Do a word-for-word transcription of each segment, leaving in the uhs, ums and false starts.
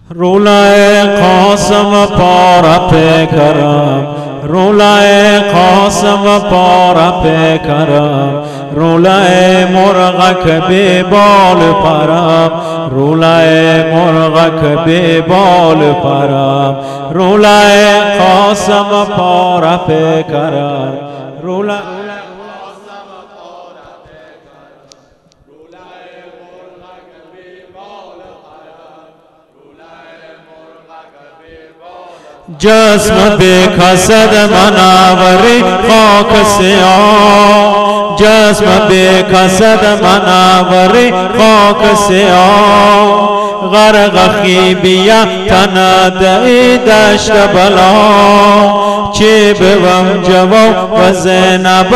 رولای قاسم پارا پیکرم، رولای قاسم پارا پیکرم، رولای مرغک بی بال پرم، رولای مرغک بی بال پرم، رولای قاسم پارا پیکرم، رولای جسم بکسد مناوری خاک سیاه، جسم بکسد مناوری خاک سیاه، غرق خیبیه تندعی دشت بلا، چی بوم جواب و زینب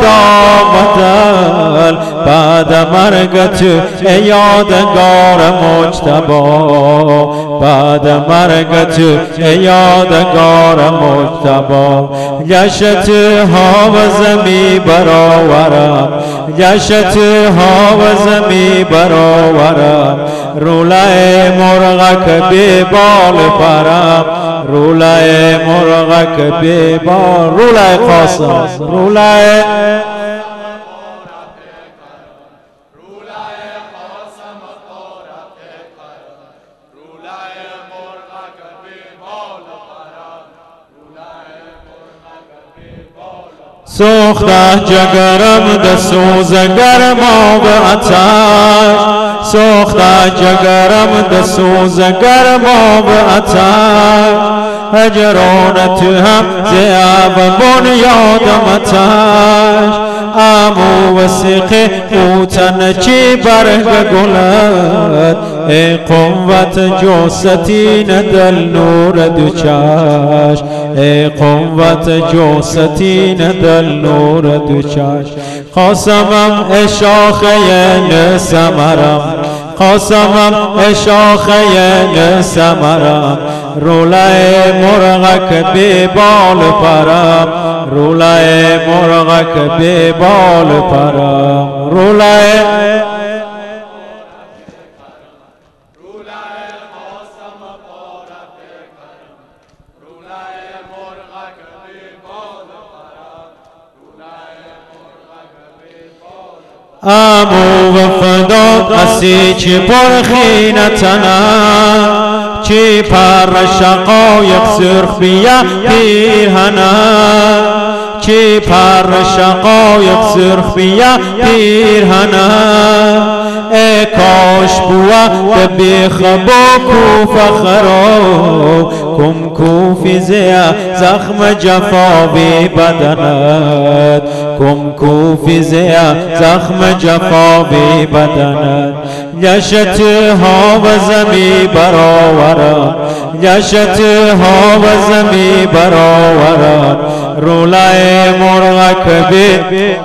داغتل، بعد مرگ تو یادگار مجتبی، بعد مرگ تو یادگار مجتبی، گشت ها و زمی براورم، گشت ها و زمی براورم، رولای مرغک بی بال پرم، رولای مرغک بی بال، رولای قاسم، رولای سوخته جگرم ده سوز گرما به آتش، سوخته جگرم ده سوز گرما به آتش، هجران تو هم زیاب بنیادم آتش، امو وسیقی اوتن چی برگ گلد، ای قوت جوستین دل نور دو چشم، ای قوت جوستین دل نور دو چشم، قاسمم ای شاخه نسمرم، قاسمم ای شاخه نسمرم، رولای مرغک بی بال پرم، رولای مرغک بی بال پرم، رولای امو وفداد اسی چی پرخینه تنم، چی پر شقایق سرخ بیا پیرهنم، چی پر شقایق سرخ بیا پیرهنم، ای کاش بوا بیخ با کو فخرو، کم کوفی زیا زخم جفا بی بدنت، کم کوفی زیا زخم جفا بی بدنت، گشت ها و زمی براورم، گشت ها و زمی براورم، رولای مرغک بی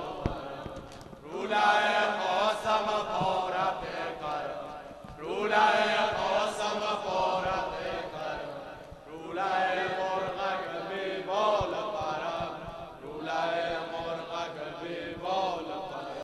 رولای